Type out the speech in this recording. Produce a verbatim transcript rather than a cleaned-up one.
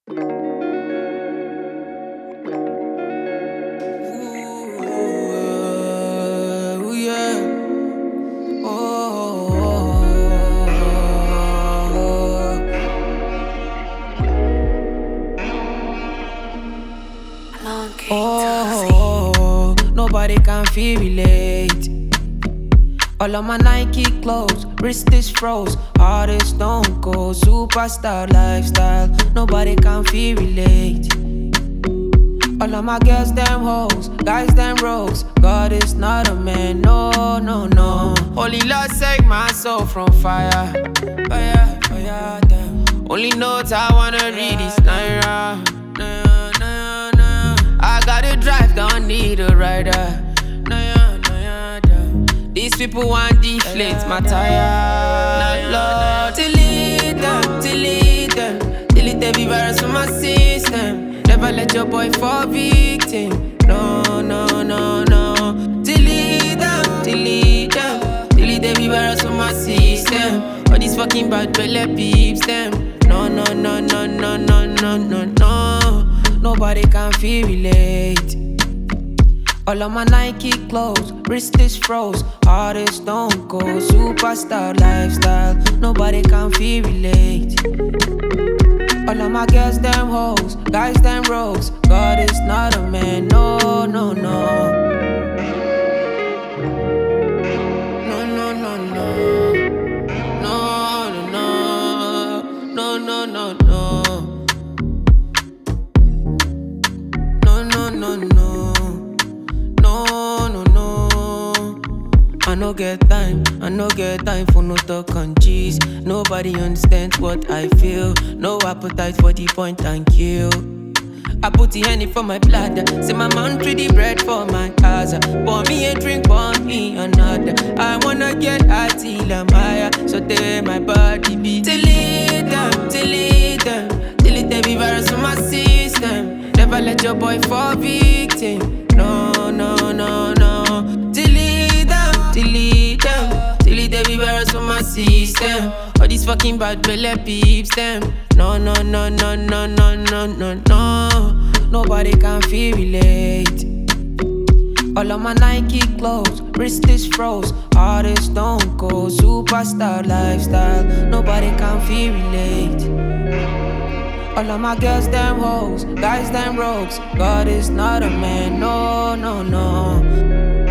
Ooh, yeah. Oh, oh, nobody can feel relate. All of my Nike clothes, wrist is froze, heart is stone cold, superstar lifestyle. Nobody can feel relate. All of my girls, them hoes, guys, them rogues. God is not a man, no, no, no. Only Lord save my soul from fire, fire, fire, damn. Only notes I wanna read is Naira, Naira, Naira, Naira. I gotta drive, don't need a rider, Naira, Naira, damn. These people want deflate my tire, Lord. Delete them, delete them, delete every virus from my system. Never let your boy fall victim. No, no, no, no. Delete them, delete them, delete every virus from my system. All these fucking bad belly peeps them. No, no, no, no, no, no, no, no, no. Nobody can feel relate. All of my Nike clothes, wrist is froze, heart is stone cold, superstar lifestyle. Nobody can feel relate. All of my girls, them hoes, guys, them rogues. God is not a man, no, no, no. No, no, no, no. No, no, no. No, no, no, no. No, no, no, no. No, no, no. I no get time, I no get time for no talk and cheese. Nobody understands what I feel. No appetite for the point and kill. I put the honey for my bladder. Say my man treat the bread for my casa. Pour me a drink, pour me another. I wanna get high till I'm higher. So there my body be. Delete them, delete them, delete every virus from my system. Never let your boy fall victim. No, no, no, no. Delete them, delete them, delete every virus from my system. All these fucking bad belly peeps them. No, no, no, no, no, no, no, no, no. Nobody can feel relate. All of my Nike clothes, wrist is froze, heart is stone cold, superstar lifestyle. Nobody can feel relate. All of my girls, them hoes, guys, them rogues. God is not a man, no, no, no.